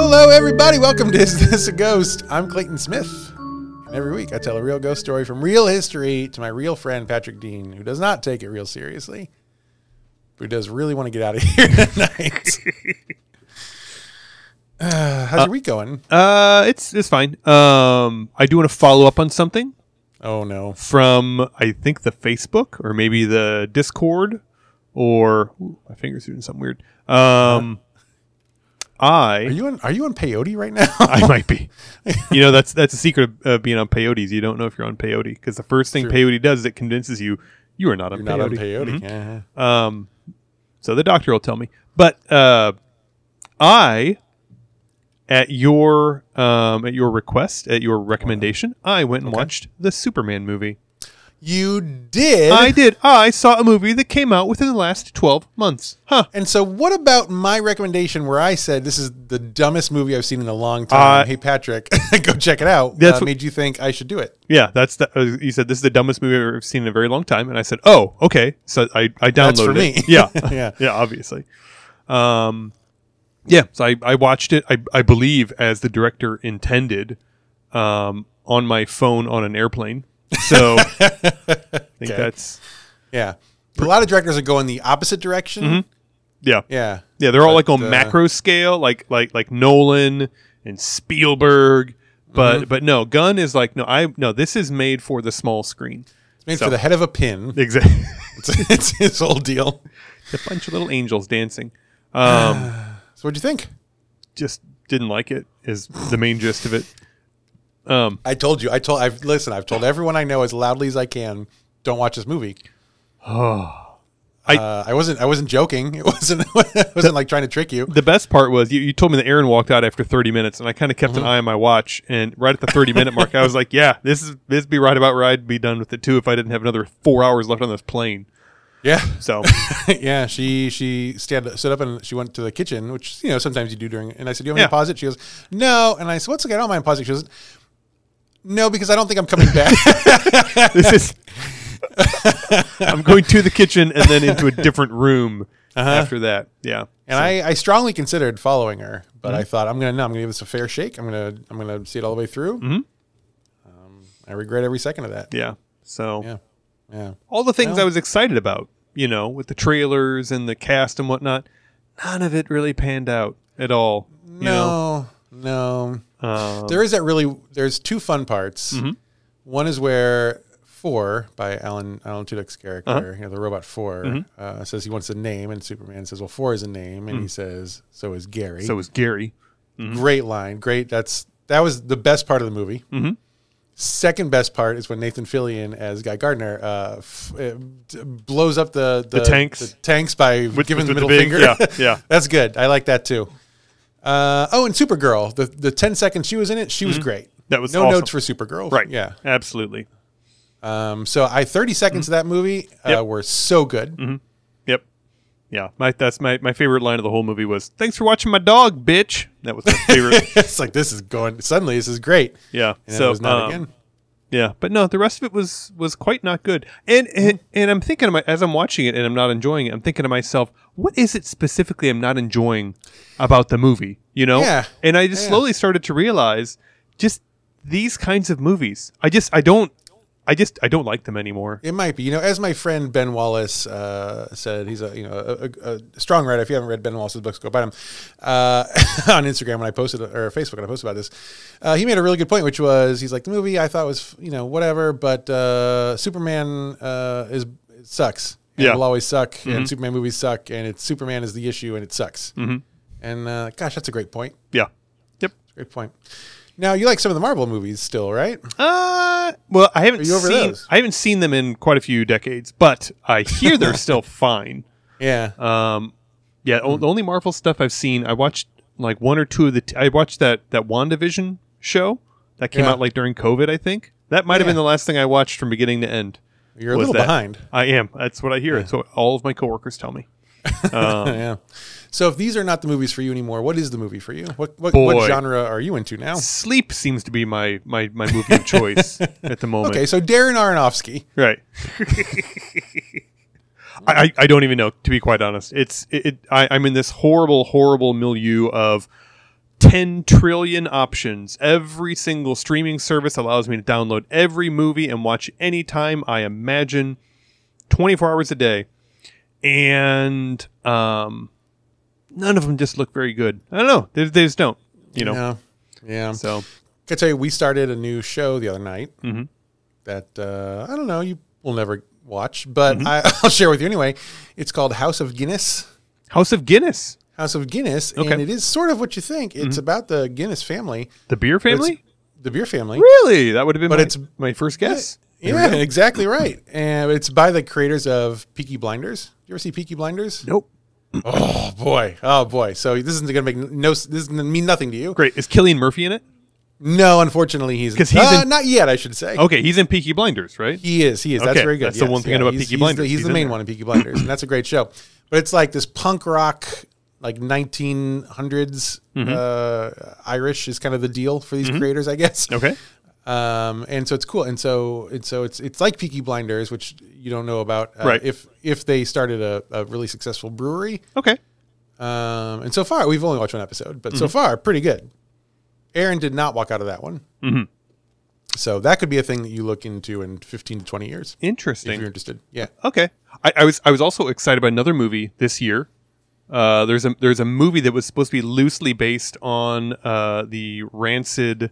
Hello, everybody. Welcome to Is This a Ghost? I'm Clayton Smith. And every week I tell a real ghost story from real history to my real friend, Patrick Dean, who does not take it real seriously, but who does really want to get out of here tonight. How's your week going? It's fine. I do want to follow up on something. Oh, no. From, I think, the Facebook or maybe the Discord or... Ooh, my finger's doing something weird. Are you on peyote right now? I might be. You know, that's a secret of being on peyotes. You don't know if you're on peyote because the first thing peyote does is it convinces you are not on peyote. Not on peyote. Mm-hmm. Yeah. So the doctor will tell me. But I, at your request, at your recommendation, I went and watched the Superman movie. You did? I did. I saw a movie that came out within the last 12 months. Huh. And so what about my recommendation where I said this is the dumbest movie I've seen in a long time? Hey, Patrick, go check it out. That's what made you think I should do it. Yeah, you said this is the dumbest movie I've ever seen in a very long time. And I said, oh, okay. So I downloaded That's for me. it. Yeah. Yeah, obviously. Yeah, so I watched it, I believe, as the director intended, on my phone on an airplane. So I think that's... Yeah. A lot of directors are going the opposite direction. Mm-hmm. Yeah. Yeah. Yeah, they're all like on macro scale, like Nolan and Spielberg. But no, Gunn is like, no, this is made for the small screen. It's made for the head of a pin. Exactly. It's his whole deal. A bunch of little angels dancing. So what'd you think? Just didn't like it is the main gist of it. I've told everyone I know as loudly as I can, don't watch this movie. Oh, I wasn't joking. It wasn't like trying to trick you. The best part was you told me that Aaron walked out after 30 minutes, and I kind of kept an eye on my watch. And right at the 30-minute mark, I was like, "Yeah, this be right about where I'd be done with it too if I didn't have another 4 hours left on this plane." Yeah. So, yeah, she stood up and she went to the kitchen, which sometimes you do during. And I said, "Do you want me to pause it?" She goes, "No." And I said, "What's okay? I don't mind pausing." She goes, "No, because I don't think I'm coming back." I'm going to the kitchen and then into a different room after that. Yeah. And I strongly considered following her, but I thought I'm gonna give this a fair shake. I'm gonna see it all the way through. Mm-hmm. I regret every second of that. Yeah. So yeah. All the things I was excited about, with the trailers and the cast and whatnot, none of it really panned out at all. No. There's two fun parts. Mm-hmm. One is where 4 by Alan Tudyk's character, the robot 4, says he wants a name, and Superman says, "Well, 4 is a name," and he says, "So is Gary." So is Gary. Mm-hmm. Great line. Great. That was the best part of the movie. Mm-hmm. Second best part is when Nathan Fillion as Guy Gardner blows up the tanks by giving the middle finger. Yeah. That's good. I like that too. And Supergirl, the 10 seconds she was in it, she was great. That was no awesome. notes for Supergirl. Right. Yeah. Absolutely. So 30 seconds of that movie were so good. Mm-hmm. Yep. Yeah. That's my favorite line of the whole movie was, "Thanks for watching my dog, bitch." That was my favorite. It's like, this is great. Yeah. And so, it was not again. Yeah. But no, the rest of it was quite not good. And I'm thinking, as I'm watching it and I'm not enjoying it, I'm thinking to myself, what is it specifically I'm not enjoying about the movie? Yeah. And I just slowly started to realize just these kinds of movies. I don't like them anymore. It might be, as my friend Ben Wallace said, he's a strong writer. If you haven't read Ben Wallace's books, go buy them. On Instagram when I posted, or Facebook when I posted about this, he made a really good point, which was, he's like, the movie I thought was whatever, but Superman sucks. And will always suck, and Superman movies suck, and Superman is the issue, and it sucks. Mm-hmm. And gosh, that's a great point. Yeah. Yep. That's a great point. Now, you like some of the Marvel movies still, right? Well, I haven't seen them in quite a few decades, but I hear they're still fine. Yeah. The only Marvel stuff I've seen, I watched like one or two of I watched that WandaVision show that came out like during COVID, I think. That might have been the last thing I watched from beginning to end. You're a little behind. I am. That's what I hear. That's what all of my coworkers tell me. Yeah. So if these are not the movies for you anymore, what is the movie for you? What genre are you into now? Sleep seems to be my movie of choice at the moment. Okay, so Darren Aronofsky. Right. I don't even know, to be quite honest. I'm in this horrible milieu of 10 trillion options. Every single streaming service allows me to download every movie and watch anytime I imagine, 24 hours a day. And none of them just look very good. I don't know. They just don't, you know. Yeah. So, I tell you, we started a new show the other night mm-hmm. that I don't know, you will never watch, but I'll share with you anyway. It's called House of Guinness. House of Guinness. House of Guinness, Okay. and it is sort of what you think. It's about the Guinness family. The beer family? The beer family. Really? That would have been But my first guess. Yeah, exactly right. And it's by the creators of Peaky Blinders. You ever see Peaky Blinders? Nope. Oh boy. So this isn't going to make this is going to mean nothing to you. Great. Is Cillian Murphy in it? No, unfortunately, he's not yet. I should say. Okay, he's in Peaky Blinders, right? He is. That's Okay, very good. that's the one thing about Peaky Blinders. He's the main one in Peaky Blinders, and that's a great show. But it's like this punk rock, like 1900s Irish is kind of the deal for these creators, I guess. Okay. And so it's cool, and so it's like Peaky Blinders, which you don't know about, right? If they started a really successful brewery, okay. And so far we've only watched one episode, but so far pretty good. Aaron did not walk out of that one, so that could be a thing that you look into in 15 to 20 years. Interesting. If you're interested, yeah. Okay. I was also excited by another movie this year. There's a movie that was supposed to be loosely based on the Rancid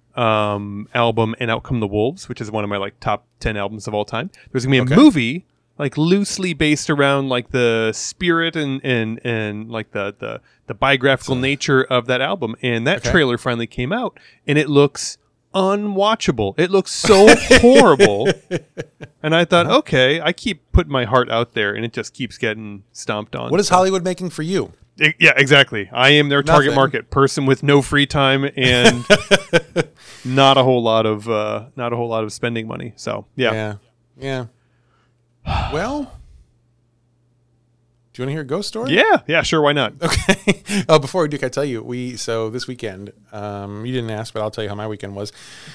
album And Out Come the Wolves, which is one of my like top 10 albums of all time. There's gonna be a movie like loosely based around like the spirit and like the biographical nature of that album. And that trailer finally came out, and it looks unwatchable. It looks so horrible. And I thought, okay, I keep putting my heart out there, and it just keeps getting stomped on. What is Hollywood making for you? Yeah, exactly. I am their target market, person with no free time and not a whole lot of spending money. So yeah. Well, do you want to hear a ghost story? Yeah, sure. Why not? Okay. Before we do, can I tell you, so this weekend, you didn't ask, but I'll tell you how my weekend was.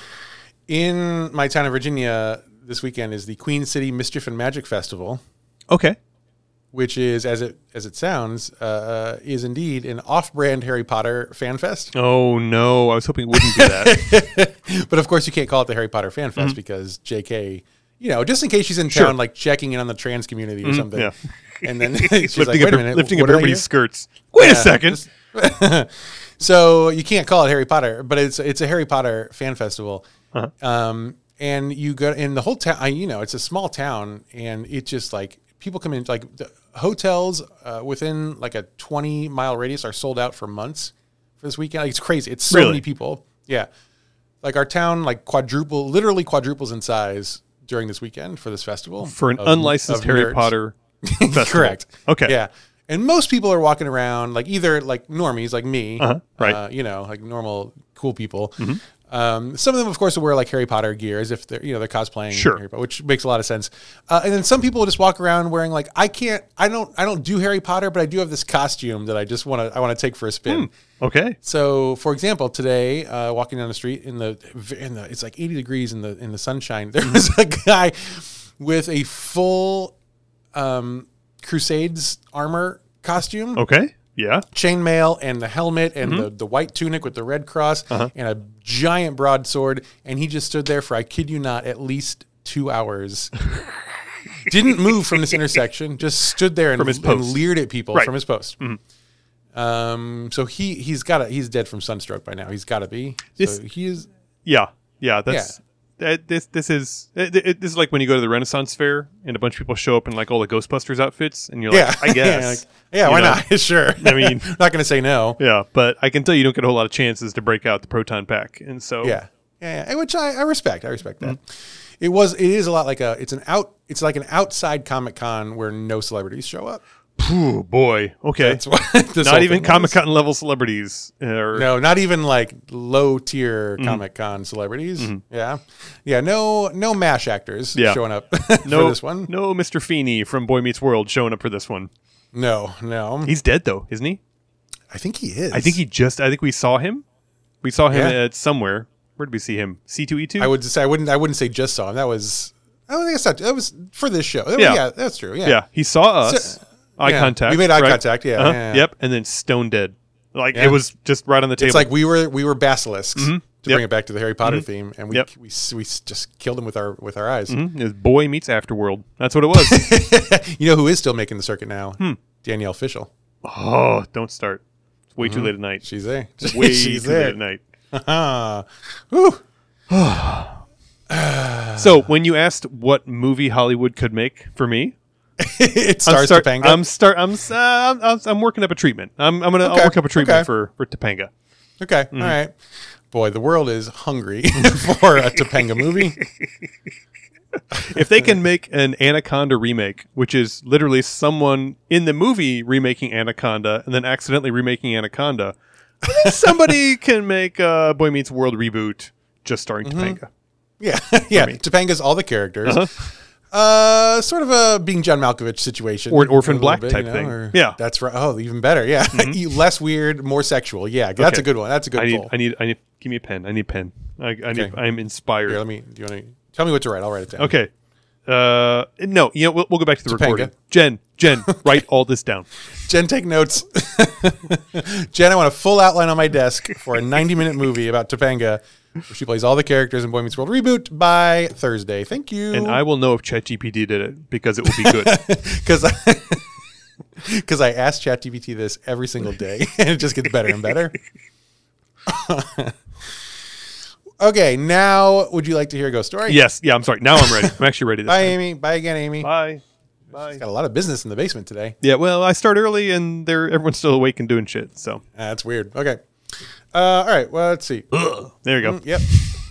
In my town of Virginia, this weekend is the Queen City Mischief and Magic Festival. Okay. Which is, as it sounds, is indeed an off-brand Harry Potter fan fest. Oh no, I was hoping it wouldn't be that. But of course, you can't call it the Harry Potter fan fest because J.K., just in case she's in town, like checking in on the trans community or something. Yeah. And then she's like, wait a minute, lifting up everybody's skirts. Wait a second. So you can't call it Harry Potter, but it's a Harry Potter fan festival. And you go in the whole town. It's a small town, and it's just like people come in. Like the hotels within like a 20-mile radius are sold out for months for this weekend. Like, it's crazy. It's so many people. Yeah, like our town like literally quadruples in size during this weekend for this festival for an unlicensed Harry Potter festival. Correct. Okay. Yeah. And most people are walking around like either like normies like me, right? Like normal cool people. Some of them, of course, will wear like Harry Potter gear as if they're they're cosplaying, Harry Potter, which makes a lot of sense. And then some people will just walk around wearing like I don't do Harry Potter, but I do have this costume that I want to take for a spin. Okay. So, for example, today walking down the street in the it's like 80 degrees in the sunshine. There was a guy with a full Crusades armor costume. Okay. Yeah. Chainmail and the helmet and the white tunic with the red cross and a giant broadsword. And he just stood there for, I kid you not, at least 2 hours. Didn't move from this intersection, just stood there and leered at people from his post. So he's dead from sunstroke by now. He's got to be. So he is. Yeah. That's. This is like when you go to the Renaissance Fair and a bunch of people show up in like all the Ghostbusters outfits, and you're like, I guess, why not? Sure. I mean, not going to say no. Yeah, but I can tell you don't get a whole lot of chances to break out the proton pack, and so yeah, which I respect. I respect that. It is a lot like it's like an outside Comic-Con where no celebrities show up. Ooh, boy. Okay. That's what not even Comic-Con level celebrities. No, not even like low tier Comic-Con celebrities. Yeah. No MASH actors showing up for this one. No Mr. Feeney from Boy Meets World showing up for this one. No. He's dead though, isn't he? I think he is. I think we saw him. We saw him at somewhere. Where did we see him? C2E2? I wouldn't say just saw him. That was that was for this show. Yeah, that's true. Yeah. Yeah. He saw us. Eye contact. We made eye contact. Yeah, Yep. And then stone dead. Like Yeah. it was just right on the table. It's like we were basilisks to Yep. bring it back to the Harry Potter theme, and we Yep. we just killed him with our eyes. It was Boy Meets Afterworld. That's what it was. You know who is still making the circuit now? Danielle Fishel. Oh, don't start. It's way too late at night. She's there. Way She's too there. late at night. Whew. So when you asked what movie Hollywood could make for me, It stars Topanga. I'm working up a treatment. I'll Okay, work up a treatment okay. for Topanga. Okay, all right. Boy, the world is hungry for a Topanga movie. If they can make an Anaconda remake, which is literally someone in the movie remaking Anaconda and then accidentally remaking Anaconda, I think somebody can make a Boy Meets World reboot just starring Topanga. Yeah, yeah. Topanga's all the characters. Sort of a Being John Malkovich situation, Or an Orphan a little Black bit, type you know, thing. or- Yeah. that's right. Oh, even better. Yeah, less weird, more sexual. Yeah, that's Okay. a good one. That's a good pull. I need. Give me a pen. I need a pen. I'm inspired. Here, do you want to tell me what to write? I'll write it down. Okay. No, we'll go back to the Topanga. recording. Jen, write all this down. Jen, take notes. Jen, I want a full outline on my desk for a 90-minute movie about Topanga, where she plays all the characters in Boy Meets World reboot by Thursday. Thank you. And I will know if ChatGPT did it because it will be good. Because I ask ChatGPT this every single day, and it just gets better and better. Okay, now would you like to hear a ghost story? Yes. Yeah, I'm sorry. Now I'm ready. I'm actually ready this Bye, time. Amy. Bye again, Amy. Bye. Bye. Got a lot of business in the basement today. Yeah, well, I start early and everyone's still awake and doing shit. So That's weird. Okay. All right. Well, let's see. there you go. Yep.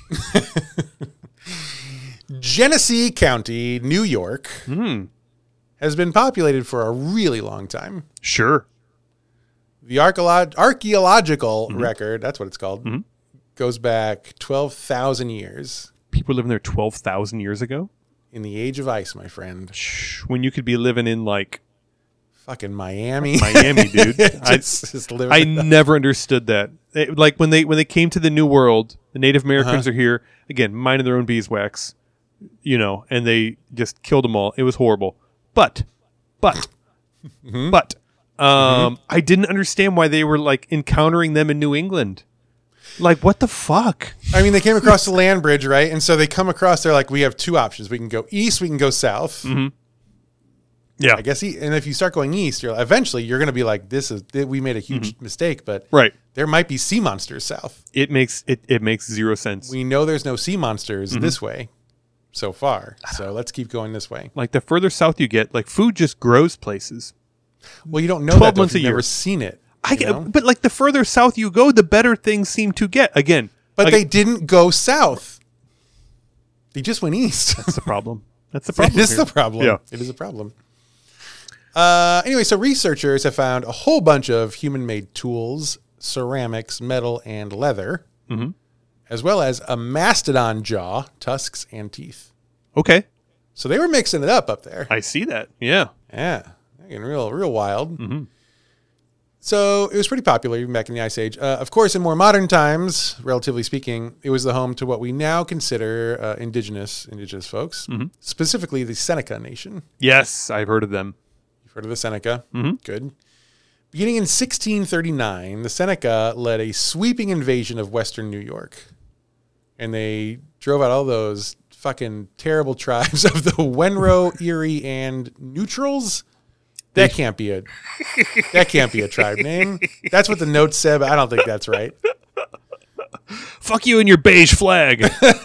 Genesee County, New York, has been populated for a really long time. Sure. The archaeological record, that's what it's called, goes back 12,000 years People living there 12,000 years ago. in the age of ice, my friend. When you could be living in like Fucking Miami. Miami, dude. Just living I never understood that. Like when they came to the New World, the Native Americans are here again, minding their own beeswax, and they just killed them all. It was horrible. But, I didn't understand why they were like encountering them in New England. Like, what the fuck? I mean, they came across the land bridge, right? And so they come across, they're like, we have two options. We can go east, we can go south. Yeah, I guess, and if you start going east, eventually you're going to be like, we made a huge mistake, but right. there might be sea monsters south. It makes zero sense. We know there's no sea monsters this way so far, so let's keep going this way. Like the further south you get, like food just grows places. Well, you don't know 12 that though, months if you've a year. never seen it. But like the further south you go, the better things seem to get. Again, But like, they didn't go south. They just went east. that's the problem. That's the problem. It is here. the problem. Yeah. It is a problem. Anyway, so researchers have found a whole bunch of human-made tools, ceramics, metal, and leather, as well as a mastodon jaw, tusks, and teeth. Okay, So they were mixing it up there. I see that. Yeah. Yeah, getting real wild. So it was pretty popular even back in the Ice Age. Of course, in more modern times, relatively speaking, it was the home to what we now consider indigenous folks, specifically the Seneca Nation. Yes, I've heard of them. You've heard of the Seneca? Good. Beginning in 1639, the Seneca led a sweeping invasion of Western New York, and they drove out all those fucking terrible tribes of the Wenro, Erie, and Neutrals. That can't be a tribe name. That's what the notes said, but I don't think that's right. Fuck you and your beige flag.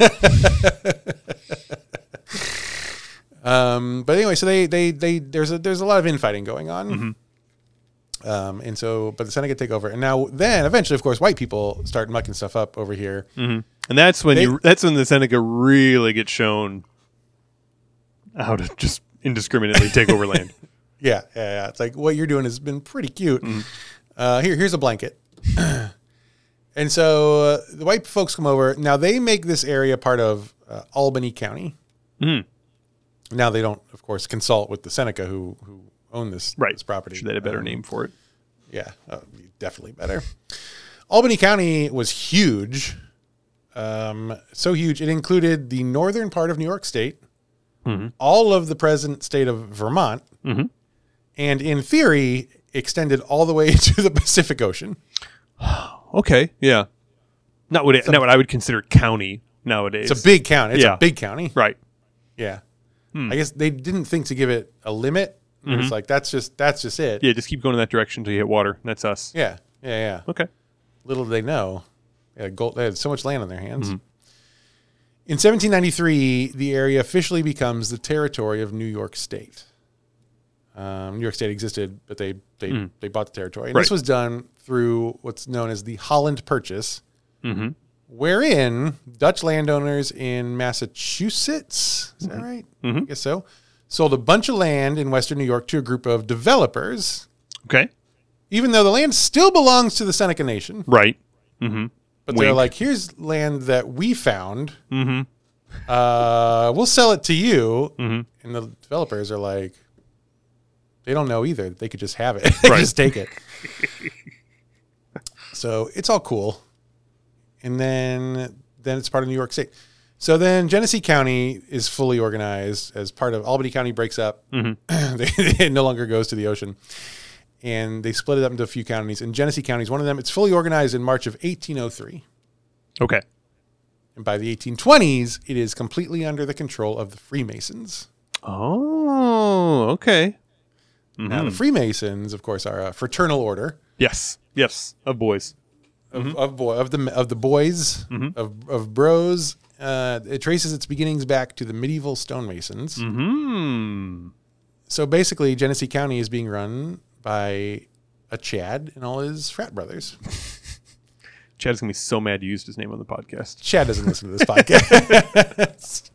But anyway, so there's a lot of infighting going on. And so, but the Seneca take over, and then eventually, of course, white people start mucking stuff up over here. And that's when that's when the Seneca really gets shown how to just indiscriminately take over land. Yeah. It's like, what you're doing has been pretty cute. Here's a blanket. And so the white folks come over. Now they make this area part of Albany County. Now they don't, of course, consult with the Seneca who own this property. Should they have a better name for it? Yeah, definitely better. Albany County was huge. So huge. It included the northern part of New York State, all of the present state of Vermont, and in theory, extended all the way to the Pacific Ocean. Okay, yeah. Not what I would consider county nowadays. It's a big county. It's a big county. Right. Yeah. I guess they didn't think to give it a limit. It's like that's just it. Yeah, just keep going in that direction until you hit water. That's us. Yeah. Yeah. Okay. Little did they know, they had so much land on their hands. In 1793, the area officially becomes the territory of New York State. New York State existed, but they bought the territory. And this was done through what's known as the Holland Purchase, wherein Dutch landowners in Massachusetts, is that right? I guess so, sold a bunch of land in Western New York to a group of developers. Okay. Even though the land still belongs to the Seneca Nation. Right. But they're like, here's land that we found. We'll sell it to you. And the developers are like, they don't know either. They could just have it. Just take it. So it's all cool. And then it's part of New York State. So then Genesee County is fully organized as part of Albany County breaks up. It no longer goes to the ocean. And they split it up into a few counties. And Genesee County is one of them. It's fully organized in March of 1803. Okay. And by the 1820s, it is completely under the control of the Freemasons. Oh, okay. Now, the Freemasons, of course, are a fraternal order. Yes, of boys. Of the boys, of bros. It traces its beginnings back to the medieval stonemasons. So basically, Genesee County is being run by a Chad and all his frat brothers. Chad's going to be so mad you used his name on the podcast. Chad doesn't listen to this podcast.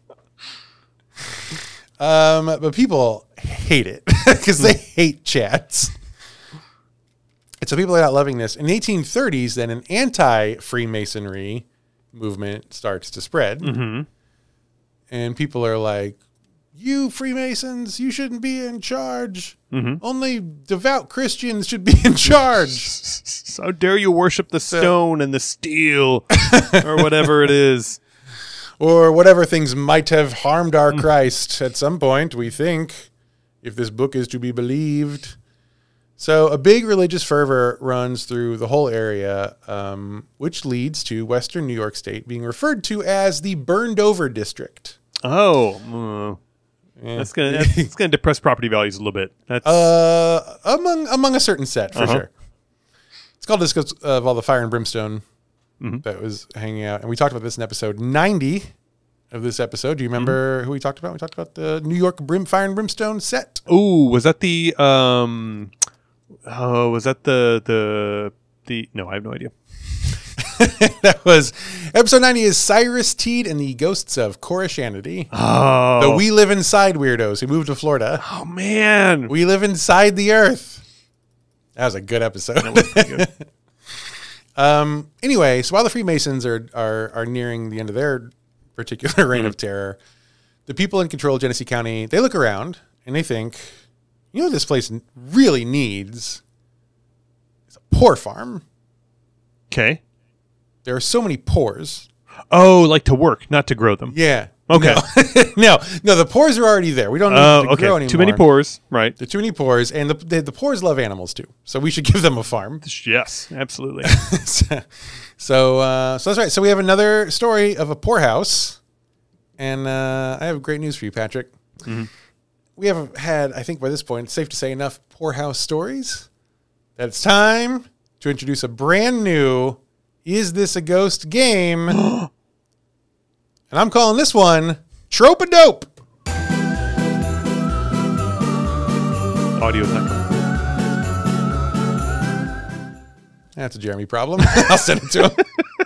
But people hate it because they hate Chads. And so people are not loving this. In the 1830s, then an anti-Freemasonry movement starts to spread. And people are like, you Freemasons, you shouldn't be in charge. Only devout Christians should be in charge. How dare you worship the stone and the steel or whatever it is. Or whatever things might have harmed our Christ at some point, we think, if this book is to be believed. So a big religious fervor runs through the whole area, which leads to Western New York State being referred to as the Burned Over District. Oh, it's gonna depress property values a little bit. That's among a certain set for sure. It's called this because of all the fire and brimstone that was hanging out, and we talked about this in episode 90 of this episode. Do you remember who we talked about? We talked about the New York fire and brimstone set. Oh, was that the no, I have no idea. That was episode 90 is Cyrus Teed and the Ghosts of Koreshanity. Oh, The We Live Inside weirdos who moved to Florida. Oh man, We live inside the earth. That was a good episode. That was pretty good. Anyway, so while the Freemasons are nearing the end of their particular reign of terror, the people in control of Genesee County, they look around and they think, you know what this place really needs? It's a poor farm. Okay. There are so many pores. Oh, like to work, not to grow them. Yeah. Okay. No, the pores are already there. We don't need to grow anymore. Too many pores, right? There are too many pores, and the pores love animals too. So we should give them a farm. Yes, absolutely. So that's right. So we have another story of a poorhouse, and I have great news for you, Patrick. We have had, I think by this point, it's safe to say, enough poorhouse stories that it's time to introduce a brand new Is This a Ghost game? And I'm calling this one Trope-a-Dope. Audio's not coming. That's a Jeremy problem. I'll send it to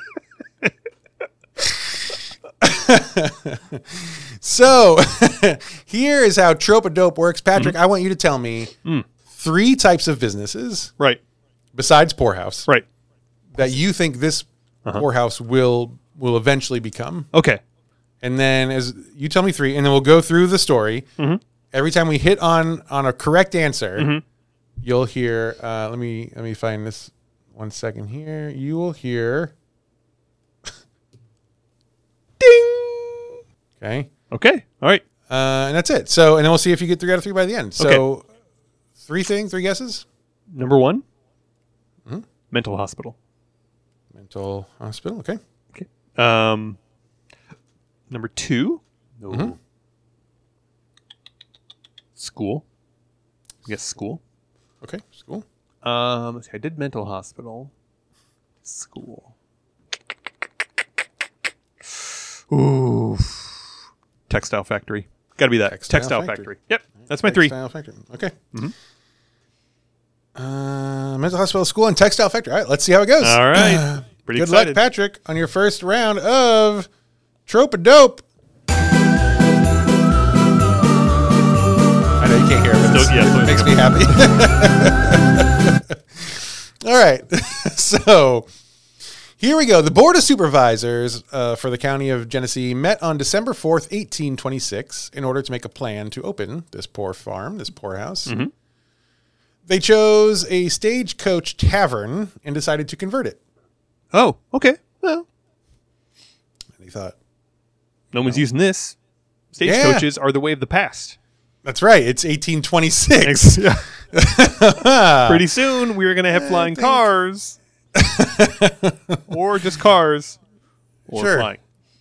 him. So, here is how Trope-a-Dope works. Patrick, I want you to tell me 3 types of businesses, Right. besides poorhouse, Right. that you think this poorhouse will eventually become. Okay. And then as you tell me 3, and then we'll go through the story. Every time we hit on a correct answer, you'll hear, let me find this 1 second here. You will hear ding. Okay. All right. And that's it. So, and then we'll see if you get 3 out of 3 by the end. So 3 guesses? Number 1, mental hospital. Mental hospital. Okay. Okay. Number 2, school. I guess school. Okay. School. Let's see, I did mental hospital. School. Ooh. Textile factory. Got to be that. Textile factory. Yep. That's my 3. Textile factory. Okay. Mental hospital, school, and textile factory. All right. Let's see how it goes. All right. Pretty Good excited. luck, Patrick, on your first round of Trope-a-Dope. I know you can't hear it, but it makes me happy. All right. So here we go. The Board of Supervisors for the County of Genesee met on December 4th, 1826, in order to make a plan to open this poor farm, this poorhouse. They chose a stagecoach tavern and decided to convert it. Oh, okay. Well, And he thought, no one's using this. Stagecoaches are the way of the past. that's right. It's 1826. Pretty soon, we're going to have flying cars. Or just cars. Or Sure. flying.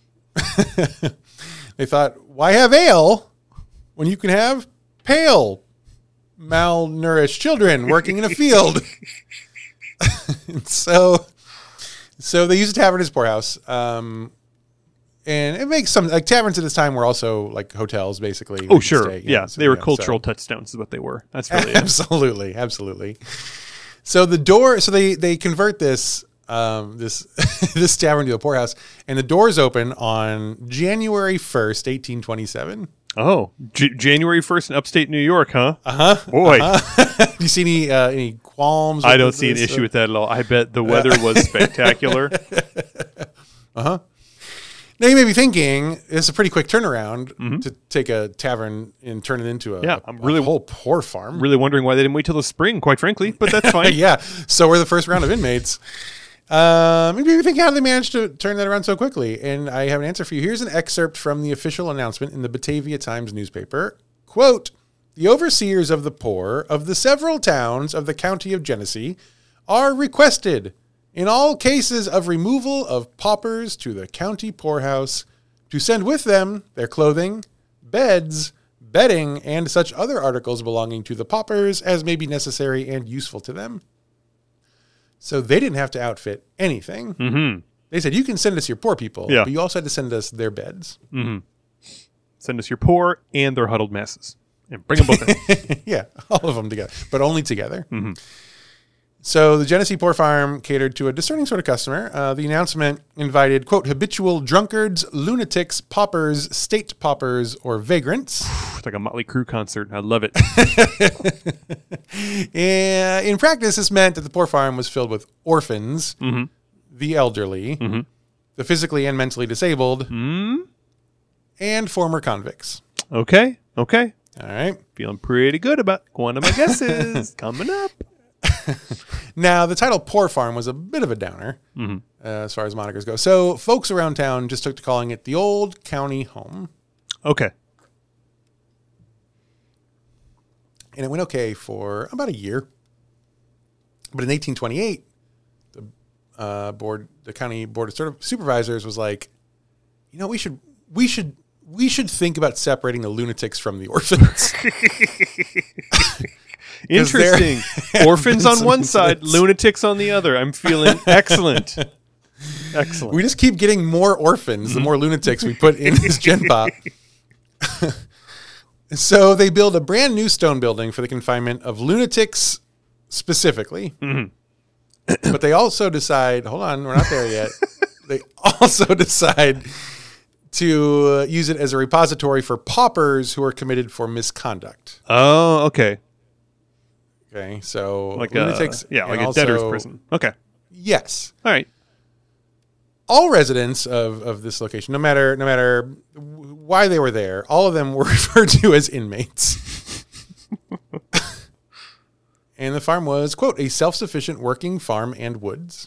They thought, why have ale when you can have pale, malnourished children working in a field? so they used a tavern as poorhouse. And it makes some, like, taverns at this time were also like hotels, basically. Oh, sure. Stay, Yeah, so, they were so- cultural touchstones is what they were. That's really it. Absolutely. So the door, so they convert this this tavern to a poorhouse, and the doors open on January 1st, 1827. Oh, January 1st in upstate New York, huh? Boy, Do you see any qualms? I don't see an issue with that at all. I bet the weather was spectacular. Now you may be thinking it's a pretty quick turnaround to take a tavern and turn it into a whole poor farm. Really wondering why they didn't wait till the spring, quite frankly, but that's fine. Yeah. So we're the first round of inmates. Maybe you think, how did they manage to turn that around so quickly? And I have an answer for you. Here's an excerpt from the official announcement in the Batavia Times newspaper. Quote, "The overseers of the poor of the several towns of the county of Genesee are requested, in all cases of removal of paupers to the county poorhouse, to send with them their clothing, beds, bedding, and such other articles belonging to the paupers as may be necessary and useful to them." So they didn't have to outfit anything. Mm-hmm. They said, you can send us your poor people, Yeah. but you also had to send us their beds. Send us your poor and their huddled masses. And bring them both in. Yeah, all of them together, but only together. So the Genesee Poor Farm catered to a discerning sort of customer. The announcement invited, quote, habitual drunkards, lunatics, paupers, state paupers, or vagrants. It's like a Motley Crue concert. I love it. In practice, this meant that the poor farm was filled with orphans, the elderly, the physically and mentally disabled, and former convicts. Okay. All right. Feeling pretty good about one of my guesses coming up. Now, the title Poor Farm was a bit of a downer as far as monikers go. So folks around town just took to calling it the Old County Home. Okay. And it went okay for about a year. But in 1828, the county board of supervisors was like, you know, we should think about separating the lunatics from the orphans. Interesting. Orphans on one side, lunatics on the other. I'm feeling excellent. Excellent. We just keep getting more orphans the more lunatics we put in this gen pop. So they build a brand new stone building for the confinement of lunatics specifically. But they also decide, hold on, we're not there yet. They also decide to use it as a repository for paupers who are committed for misconduct. Oh, okay. Okay, so Like lunatics. like and a debtor's also- prison. Okay. Yes. All right. All residents of this location, no matter why they were there, all of them were referred to as inmates. And the farm was, quote, a self-sufficient working farm and woods.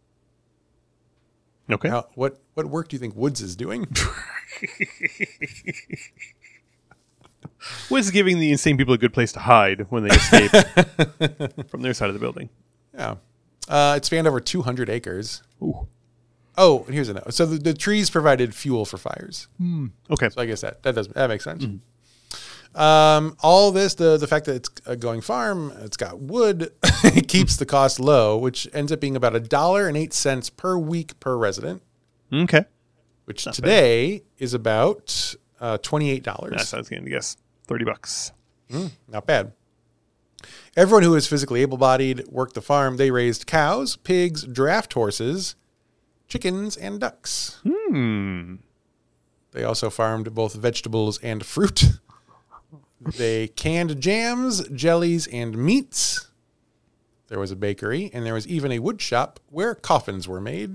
Okay. Now, what work do you think Woods is doing? Was giving the insane people a good place to hide when they escape from their side of the building. Yeah. It spanned over 200 acres. Ooh. Oh, and here's a note. So the trees provided fuel for fires. Okay. So I guess that makes sense. All this, the fact that it's a going farm, it's got wood, it keeps the cost low, which ends up being about $1.08 per week per resident, Okay. which today is about $28. That's what I was going to guess. $30. Not bad. Everyone who is physically able-bodied worked the farm. They raised cows, pigs, draft horses, chickens, and ducks. They also farmed both vegetables and fruit. They canned jams, jellies, and meats. There was a bakery, and there was even a wood shop where coffins were made.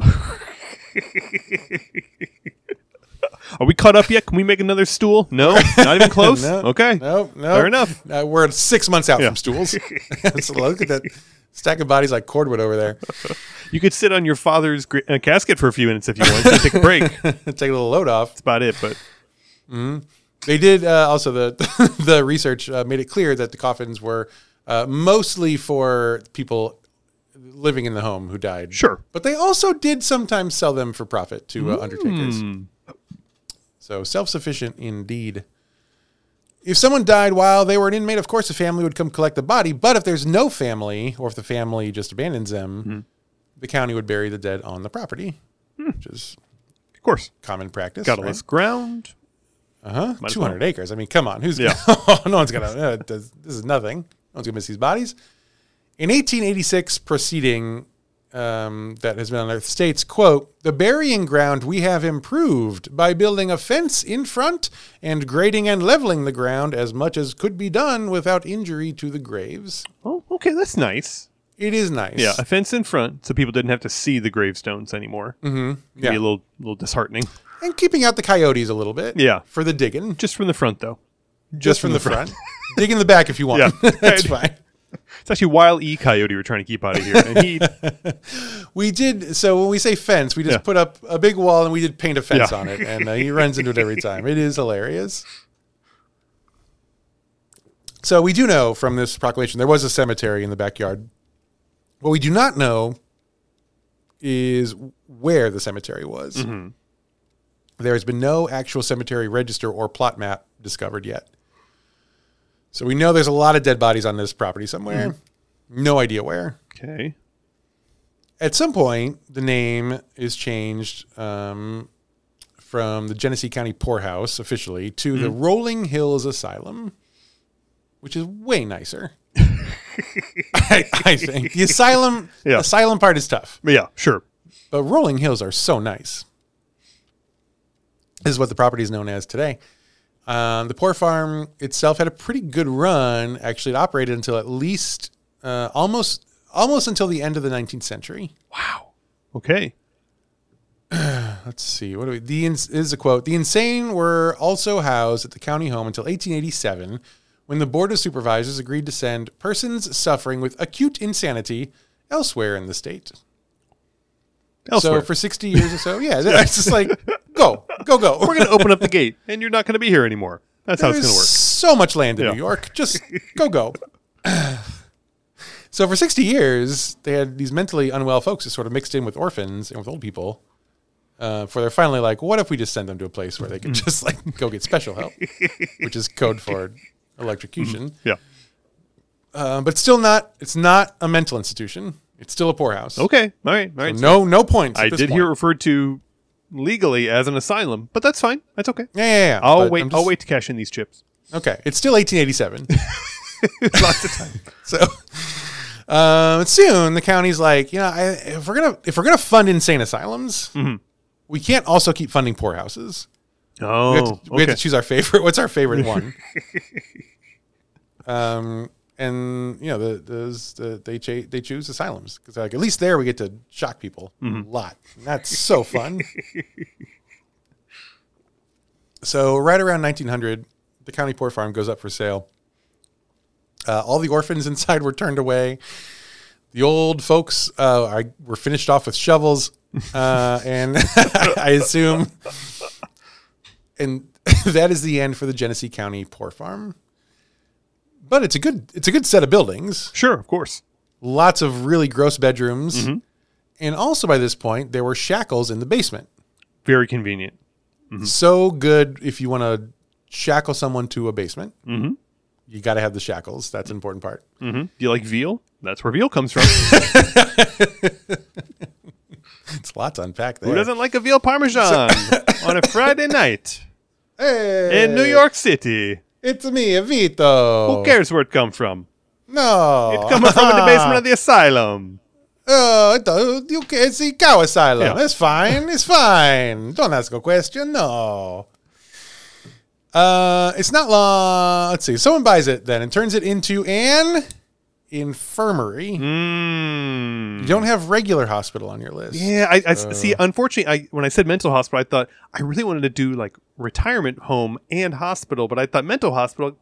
Are we caught up yet? Can we make another stool? No? Not even close? No, Okay. No. Fair enough. We're 6 months out from stools. So look at that stack of bodies like cordwood over there. You could sit on your father's casket for a few minutes if you want to take a break. That's Take a little load off. about it, but They did also the research made it clear that the coffins were mostly for people living in the home who died. sure. But they also did sometimes sell them for profit to undertakers. So self-sufficient indeed. If someone died while they were an inmate, of course, the family would come collect the body. But if there's no family, or if the family just abandons them, the county would bury the dead on the property, which is Of course. common practice. Got all right? this ground. 200 acres. I mean, come on. Yeah. No one's going to, this is nothing. No one's going to miss these bodies. In 1886 proceeding that has been on there states, quote, the burying ground we have improved by building a fence in front and grading and leveling the ground as much as could be done without injury to the graves. Oh, okay. That's nice. It is nice. Yeah. A fence in front so people didn't have to see the gravestones anymore. Yeah. Be a little disheartening. And keeping out the coyotes a little bit. Yeah. For the digging. Just from the front, though. Just from the front. Dig in the back if you want. Yeah. That's fine. It's actually Wile E. Coyote we're trying to keep out of here. And he, We did, so when we say fence, we just put up a big wall and we did paint a fence Yeah. on it. And he runs into it every time. It is hilarious. So we do know from this proclamation there was a cemetery in the backyard. What we do not know is where the cemetery was. There has been no actual cemetery register or plot map discovered yet. So we know there's a lot of dead bodies on this property somewhere. No idea where. okay. At some point, the name is changed from the Genesee County Poorhouse officially to the Rolling Hills Asylum, which is way nicer. I think the asylum part is tough, Yeah, sure. but Rolling Hills are so nice. This is what the property is known as today. The Poor Farm itself had a pretty good run. Actually, it operated until at least almost until the end of the 19th century. Wow. Okay. Let's see. What do we? This is a quote. The insane were also housed at the county home until 1887, when the Board of Supervisors agreed to send persons suffering with acute insanity elsewhere in the state. Elsewhere. So for 60 years or so, it's just like, go. We're going to open up the gate, and you're not going to be here anymore. That's how it's going to work. So much land in Yeah. New York. Just go. So for 60 years, they had these mentally unwell folks that sort of mixed in with orphans and with old people. For they're finally like, what if we just send them to a place where they could just like go get special help, which is code for electrocution. Yeah. But still not. It's not a mental institution. It's still a poorhouse. Okay. All right. All right. No points. I at this did point. hear it referred to legally as an asylum, but that's fine. That's okay. Yeah. I'll But wait. I'm just- I'll wait to cash in these chips. Okay, it's still 1887. Lots of time. So soon the county's like, if we're gonna fund insane asylums, we can't also keep funding poorhouses. Oh, We have to choose our favorite. What's our favorite one? And they choose asylums because like at least there we get to shock people a lot. And that's so fun. So right around 1900, the county poor farm goes up for sale. All the orphans inside were turned away. The old folks were finished off with shovels, and I assume. And that is the end for the Genesee County Poor Farm. But it's a good set of buildings. Sure, of course. Lots of really gross bedrooms. And also by this point, there were shackles in the basement. Very convenient. So good if you want to shackle someone to a basement. You got to have the shackles. That's an important part. Do you like veal? That's where veal comes from. It's a lot to unpack there. Who doesn't like a veal parmesan on a Friday night Hey, in New York City? It's me, Vito. Who cares where it comes from? No. It comes from the basement of the asylum. It's the cow asylum. Yeah. It's fine. It's fine. Don't ask a question. No. It's not long. Let's see. Someone buys it then and turns it into an infirmary. You don't have regular hospital on your list. Yeah, I see. Unfortunately, when I said mental hospital, I thought I really wanted to do like retirement home and hospital, but I thought mental hospital.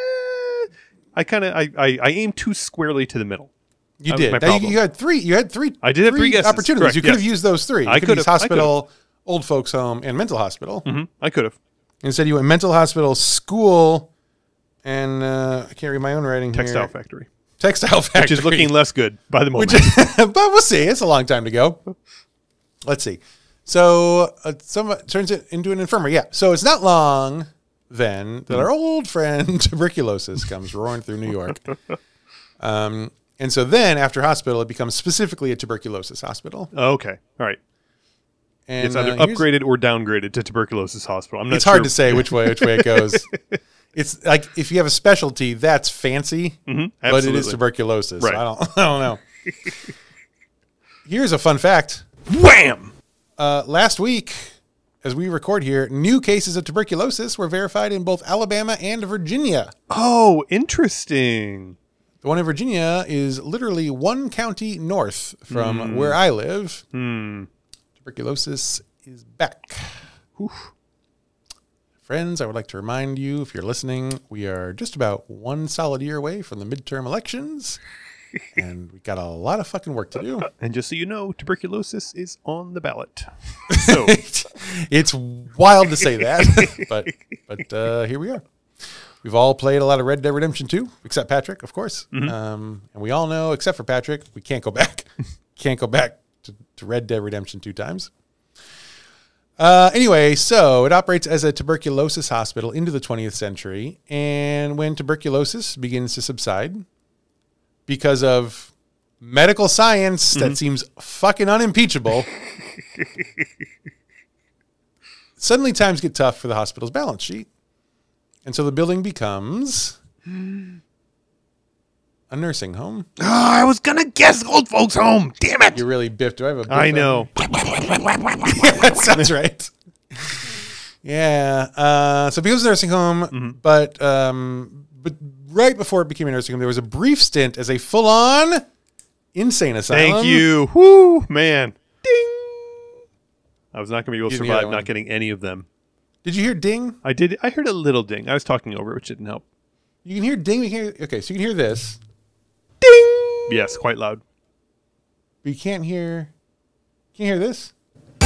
I aim too squarely to the middle. You That did. was my Now, problem. you had three. I did have three guesses. opportunities. Correct, You could have yes. used those three. You I could could've. use hospital, old folks home, and mental hospital. I could have. Instead, you went mental hospital, school, and I can't read my own writing Textile here. factory, Textile factory, which is looking less good by the moment. but we'll see. It's a long time to go. Let's see. So someone turns it into an infirmary. Yeah. So it's not long then that our old friend tuberculosis comes roaring through New York. And so then after hospital, it becomes specifically a tuberculosis hospital. Okay, all right. And It's either here's- upgraded or downgraded to tuberculosis hospital. I'm not It's hard sure. to say which way it goes. It's like if you have a specialty, that's fancy, but it is absolutely. tuberculosis. Right. I don't know. Here's a fun fact. Wham! Last week, as we record here, new cases of tuberculosis were verified in both Alabama and Virginia. Oh, interesting. The one in Virginia is literally one county north from where I live. Tuberculosis is back. Friends, I would like to remind you, if you're listening, we are just about one solid year away from the midterm elections, and we got a lot of fucking work to do. And just so you know, tuberculosis is on the ballot. So It's wild to say that, but here we are. We've all played a lot of Red Dead Redemption 2, except Patrick, of course. And we all know, except for Patrick, we can't go back. Can't go back to Red Dead Redemption 2 times. Anyway, so it operates as a tuberculosis hospital into the 20th century. And when tuberculosis begins to subside because of medical science that seems fucking unimpeachable, suddenly times get tough for the hospital's balance sheet. And so the building becomes a nursing home. Oh, I was gonna guess old folks' home. Damn it! You really biffed. Do I have a biff? I know. That sounds right. Yeah. So it becomes a nursing home, but right before it became a nursing home, there was a brief stint as a full-on insane asylum. Thank you. Whoo, man. Ding. I was not gonna be able to You didn't hear survive that not one. getting any of them. Did you hear ding? I did. I heard a little ding. I was talking over it, which didn't help. You can hear ding. Okay, so you can hear this, Ding. Yes, quite loud. but you can't hear. Can you hear this? I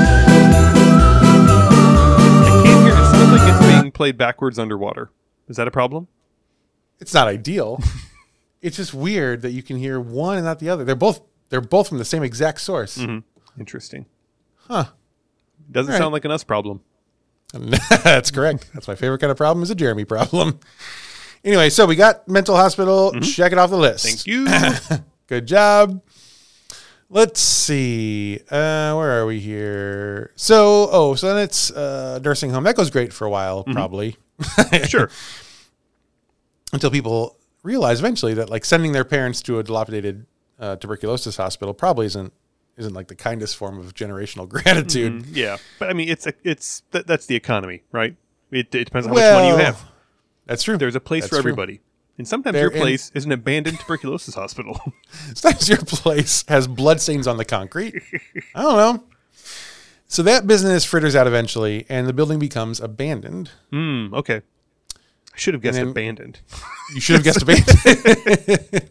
can't hear. It sounds like it's being played backwards underwater. Is that a problem? It's not ideal. It's just weird that you can hear one and not the other. They're both from the same exact source. Interesting. Huh. Doesn't All right. sound like an us problem. That's correct. That's my favorite kind of problem is a Jeremy problem. Anyway, so we got mental hospital. Check it off the list. Thank you. Good job. Let's see. Where are we here? So then it's nursing home. That goes great for a while, probably. Sure. Until people realize eventually that like sending their parents to a dilapidated tuberculosis hospital probably isn't like the kindest form of generational gratitude. Yeah, but I mean, that's the economy, right? It depends on how much money you have. That's true. There's a place That's for true. everybody, and sometimes There- your place is an abandoned tuberculosis hospital. Sometimes your place has bloodstains on the concrete. I don't know. So that business fritters out eventually, and the building becomes abandoned. Okay. I should have guessed then- abandoned. You should have guessed abandoned.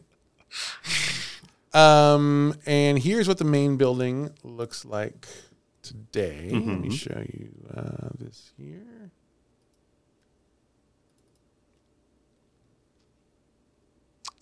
And here's what the main building looks like today. Let me show you this here.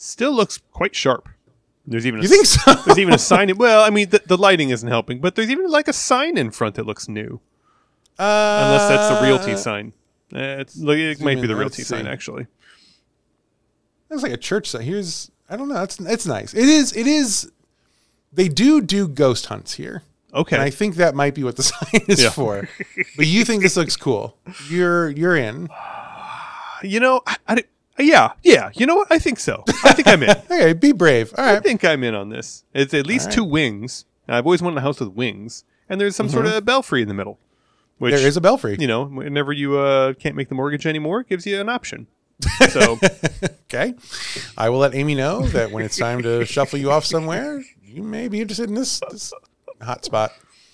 still looks quite sharp. There's even You think so? There's even a sign. Well, I mean, the lighting isn't helping, but there's even like a sign in front that looks new. Unless that's the realty sign. It might be the realty sign, actually. Looks like a church sign. I don't know. It's nice. It is. They do ghost hunts here. Okay. And I think that might be what the sign is for. But you think this looks cool. You're in. You know, yeah. You know what? I think so. I think I'm in. Okay, be brave. All right. I think I'm in on this. It's at least 2 wings. I've always wanted a house with wings. And there's some sort of belfry in the middle. Which, there is a belfry. You know, whenever you can't make the mortgage anymore, it gives you an option. So, okay. I will let Amy know that when it's time to shuffle you off somewhere, you may be interested in this hot spot.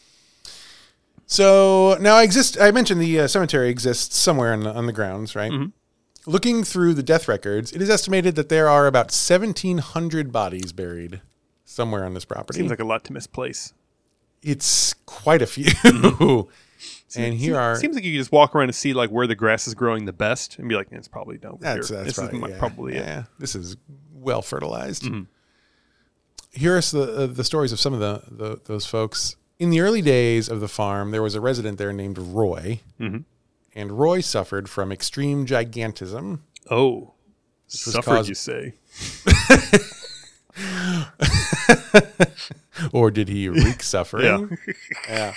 So now I mentioned the cemetery exists somewhere on the grounds, right? Mm-hmm. Looking through the death records, it is estimated that there are about 1,700 bodies buried somewhere on this property. Seems like a lot to misplace. It's quite a few. And Seems like you can just walk around and see like where the grass is growing the best and be like, it's probably down here. That's probably it. Yeah, this is well fertilized. Mm-hmm. Here are the stories of some of those folks. In the early days of the farm, there was a resident there named Roy, and Roy suffered from extreme gigantism. Oh, suffered, you say? Or did he wreak suffering? Yeah.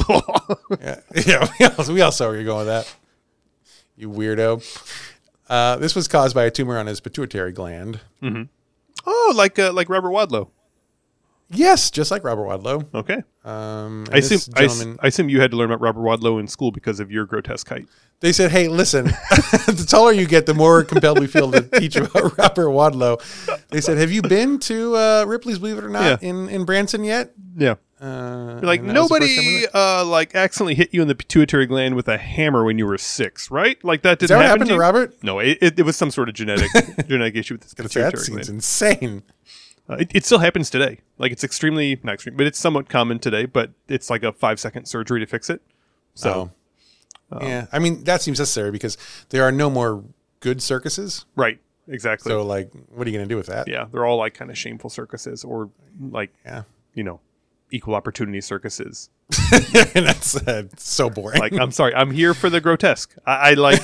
We all saw where you're going with that. You weirdo. This was caused by a tumor on his pituitary gland. Mm-hmm. Oh, like Robert Wadlow. Yes, just like Robert Wadlow. Okay. I assume you had to learn about Robert Wadlow in school because of your grotesque height. They said, hey, listen, the taller you get, the more compelled we feel to teach you about Robert Wadlow. They said, have you been to Ripley's Believe It or Not in Branson yet? Yeah. Like nobody accidentally hit you in the pituitary gland with a hammer when you were 6, right? Like that didn't happen happened to Robert? No, it was some sort of genetic issue with his pituitary gland. That seems gland. Insane. It still happens today. Like it's extremely, not extreme, but it's somewhat common today. But it's like a 5-second surgery to fix it. So, yeah, I mean that seems necessary because there are no more good circuses. Right. Exactly. So, like, what are you going to do with that? Yeah, they're all like kind of shameful circuses, or like, equal opportunity circuses. And that's so boring. Like, I'm sorry, I'm here for the grotesque. I like.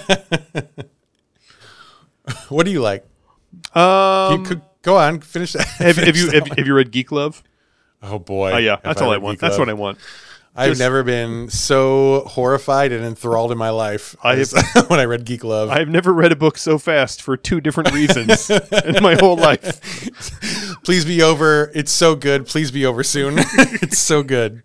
What do you like? Go on, finish that. Have you read Geek Love? Oh boy! Oh yeah, that's all I want. That's what I want. I've never been so horrified and enthralled in my life when I read Geek Love. I've never read a book so fast for 2 different reasons in my whole life. Please be over. It's so good. Please be over soon. It's so good.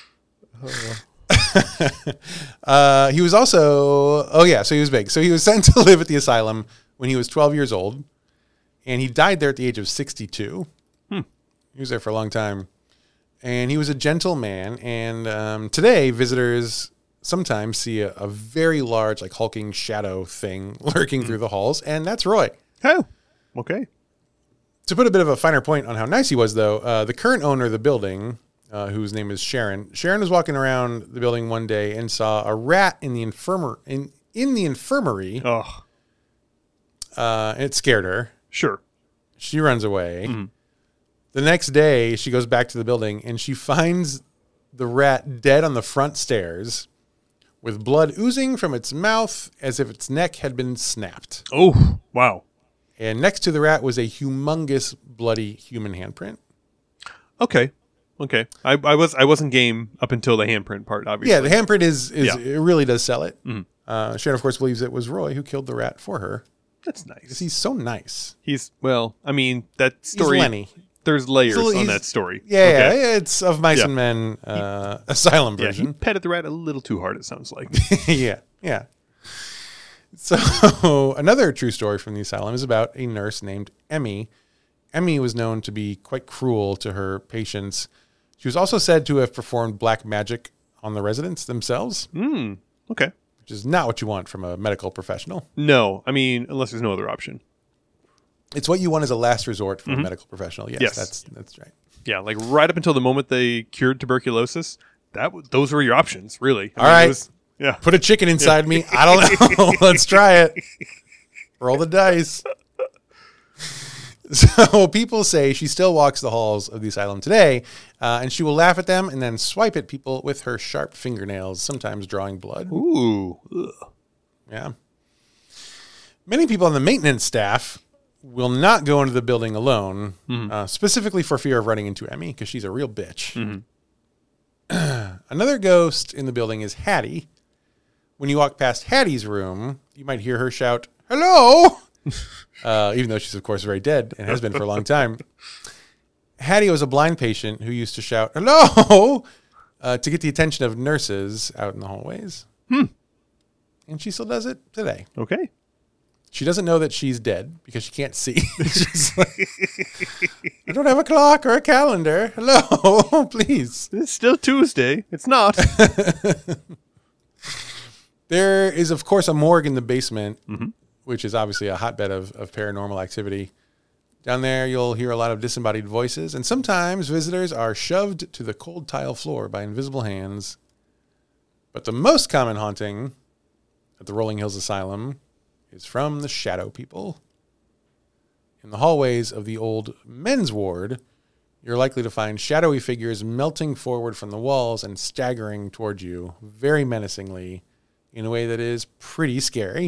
He was also, so he was big. So he was sent to live at the asylum when he was 12 years old, and he died there at the age of 62. He was there for a long time. And he was a gentle man. And today, visitors sometimes see a very large, like hulking shadow thing lurking through the halls. And that's Roy. Oh, okay. To put a bit of a finer point on how nice he was, though, the current owner of the building, whose name is Sharon. Sharon was walking around the building one day and saw a rat in the infirmary. Oh. And it scared her. Sure. She runs away. Mm-hmm. The next day, she goes back to the building and she finds the rat dead on the front stairs with blood oozing from its mouth as if its neck had been snapped. Oh, wow. And next to the rat was a humongous bloody human handprint. Okay. I wasn't game up until the handprint part, obviously. Yeah, the handprint it really does sell it. Mm-hmm. Sharon, of course, believes it was Roy who killed the rat for her. That's nice. Because he's so nice. That story. He's Lenny. There's layers on that story. Yeah, it's of Mice and Men asylum version. Yeah, he petted the rat a little too hard, it sounds like. Yeah. So another true story from the asylum is about a nurse named Emmy. Emmy was known to be quite cruel to her patients. She was also said to have performed black magic on the residents themselves. Okay. Which is not what you want from a medical professional. No, unless there's no other option. It's what you want as a last resort for a medical professional. Yes. That's right. Yeah, like right up until the moment they cured tuberculosis, those were your options, really. All right. Put a chicken inside me. I don't know. Let's try it. Roll the dice. So people say she still walks the halls of the asylum today, and she will laugh at them and then swipe at people with her sharp fingernails, sometimes drawing blood. Ooh. Ugh. Yeah. Many people on the maintenance staff will not go into the building alone, specifically for fear of running into Emmy, because she's a real bitch. Another ghost in the building is Hattie. When you walk past Hattie's room, you might hear her shout, "Hello!" Even though she's, of course, very dead and has been for a long time. Hattie was a blind patient who used to shout, "Hello!" To get the attention of nurses out in the hallways. And she still does it today. Okay. She doesn't know that she's dead because she can't see. She's like, I don't have a clock or a calendar. Hello, please. It's still Tuesday. It's not. There is, of course, a morgue in the basement, which is obviously a hotbed of paranormal activity. Down there, you'll hear a lot of disembodied voices, and sometimes visitors are shoved to the cold tile floor by invisible hands. But the most common haunting at the Rolling Hills Asylum is from the shadow people. In the hallways of the old men's ward, you're likely to find shadowy figures melting forward from the walls and staggering toward you very menacingly in a way that is pretty scary.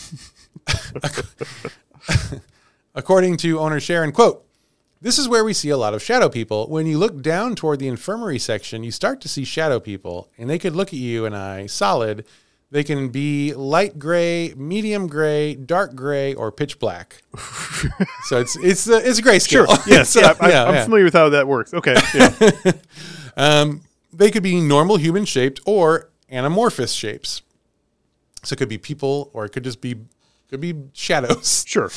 According to owner Sharon, quote, "This is where we see a lot of shadow people. When you look down toward the infirmary section, you start to see shadow people, and they could look at you and I solid. They can be light gray, medium gray, dark gray, or pitch black." So it's a gray scale. Sure. Yes. So, I'm familiar with how that works. Okay. Yeah. They could be normal human shaped or anamorphous shapes. So it could be people, or it could just be shadows. Sure.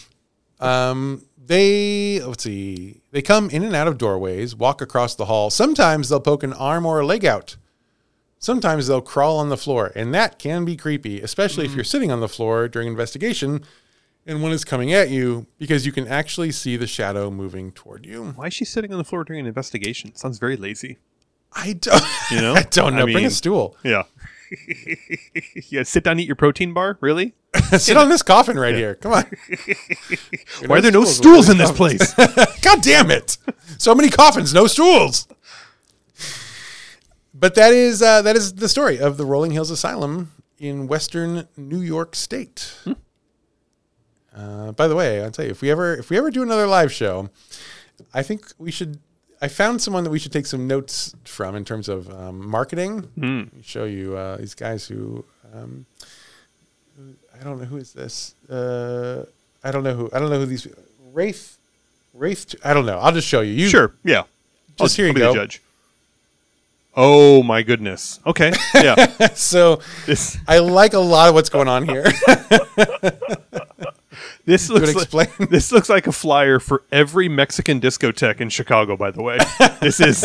They come in and out of doorways, walk across the hall. Sometimes they'll poke an arm or a leg out. Sometimes they'll crawl on the floor, and that can be creepy, especially if you're sitting on the floor during investigation and one is coming at you, because you can actually see the shadow moving toward you. Why is she sitting on the floor during an investigation? Sounds very lazy. I don't, I don't know. Bring a stool. Yeah. Yeah, sit down, eat your protein bar? Really? Sit on this coffin right here. Come on. Why are there no stools in this place? God damn it. So many coffins, no stools. But that is the story of the Rolling Hills Asylum in Western New York State. By the way, I'll tell you, if we ever do another live show, I think we should. I found someone that we should take some notes from in terms of marketing. Show you these guys who I don't know who is this. I don't know who these Wraith. I don't know. I'll just show you. Sure. Yeah. Just here you be go. The judge. Oh my goodness. Okay. Yeah. So I like a lot of what's going on here. This looks like a flyer for every Mexican discotheque in Chicago, by the way. This is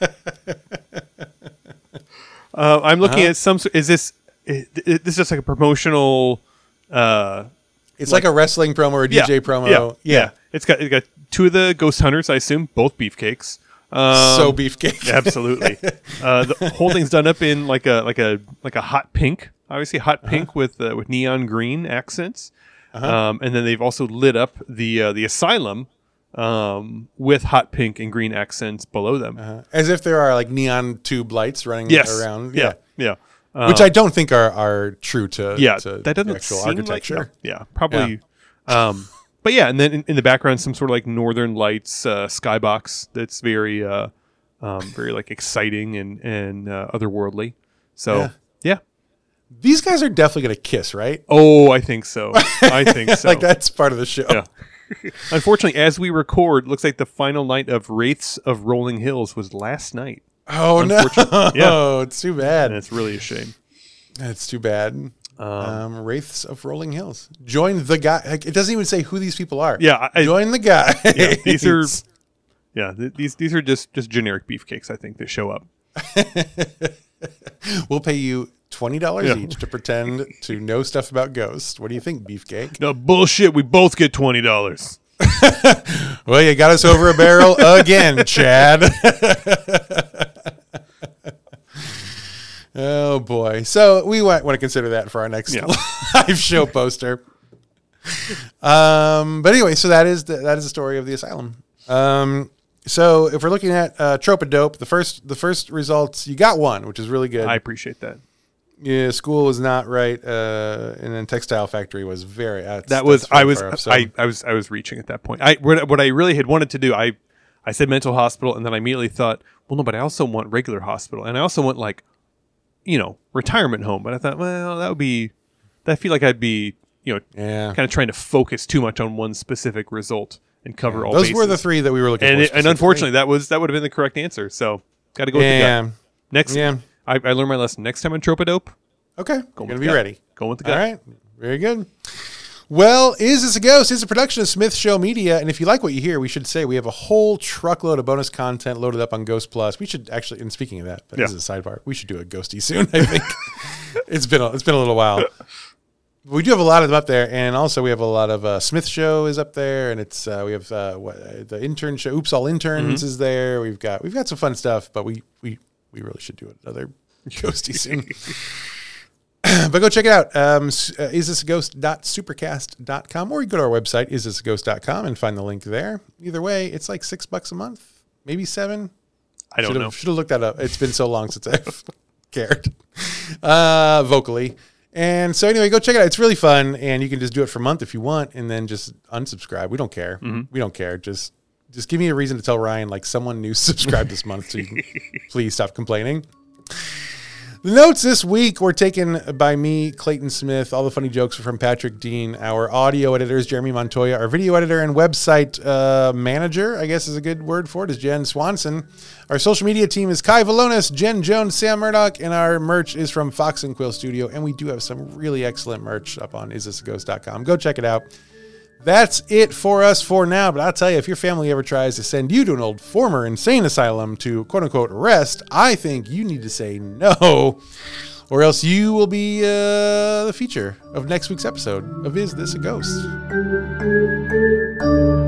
I'm looking at some. Is this just like a promotional it's like a wrestling promo or a DJ promo. Yeah. It's got two of the ghost hunters, I assume, both beefcakes. So beefcake. Absolutely. The whole thing's done up in like a hot pink, obviously hot pink with neon green accents. And then they've also lit up the asylum with hot pink and green accents below them, as if there are like neon tube lights running around. Yeah. Which I don't think are true to that doesn't the actual seem architecture. Probably. But yeah, and then in the background, some sort of like Northern Lights skybox that's very like exciting and otherworldly. So yeah. These guys are definitely going to kiss, right? Oh, I think so. Like that's part of the show. Yeah. Unfortunately, as we record, looks like the final night of Wraiths of Rolling Hills was last night. Oh no! Yeah. It's too bad. And it's really a shame. It's too bad. Wraiths of Rolling Hills. Join the guy. It doesn't even say who these people are. Yeah, join the guy. Yeah, these are just generic beefcakes. I think that show up. We'll pay you $20 each to pretend to know stuff about ghosts. What do you think, Beefcake? No bullshit. We both get $20. Well, you got us over a barrel again, Chad. Oh boy! So we want to consider that for our next live show poster. But anyway, so that is the story of the asylum. So if we're looking at Trope-A-Dope, the first results, you got one, which is really good. I appreciate that. Yeah, school was not right, and then textile factory was very. I was reaching at that point. What I really had wanted to do, I said mental hospital, and then I immediately thought, well, no, but I also want regular hospital, and I also want retirement home. But I thought, well, I feel like I'd be kind of trying to focus too much on one specific result and cover all. Those bases. were the three that we were looking for, and unfortunately, that would have been the correct answer. So got to go with the gut. Next, I learned my lesson. Next time on Trope-A-Dope. Okay, going to be ready. Going with the gut. All right, very good. Well, Is This a Ghost is a production of Smith Show Media, and if you like what you hear, we should say we have a whole truckload of bonus content loaded up on Ghost Plus. We should actually, and speaking of that, but this is a sidebar, we should do a Ghosty soon. I think it's been a little while. We do have a lot of them up there, and also we have a lot of Smith Show is up there, and it's we have the intern show. Oops, All Interns is there. We've got some fun stuff, but we really should do another Ghosty soon. But go check it out. isthisaghost.supercast.com, or you go to our website, isthisaghost.com, and find the link there. Either way, it's like $6 a month, maybe $7. I don't know. Should have looked that up. It's been so long since I've cared vocally. And so anyway, go check it out. It's really fun, and you can just do it for a month if you want, and then just unsubscribe. We don't care. We don't care. Just give me a reason to tell Ryan, like, someone new subscribed this month, so you can please stop complaining. The notes this week were taken by me, Clayton Smith. All the funny jokes are from Patrick Dean. Our audio editor is Jeremy Montoya. Our video editor and website manager, I guess is a good word for it, is Jen Swanson. Our social media team is Kai Valonis, Jen Jones, Sam Murdoch, and our merch is from Fox and Quill Studio. And we do have some really excellent merch up on isthisaghost.com. Go check it out. That's it for us for now, but I'll tell you, if your family ever tries to send you to an old former insane asylum to quote-unquote rest, I think you need to say no, or else you will be the feature of next week's episode of Is This a Ghost?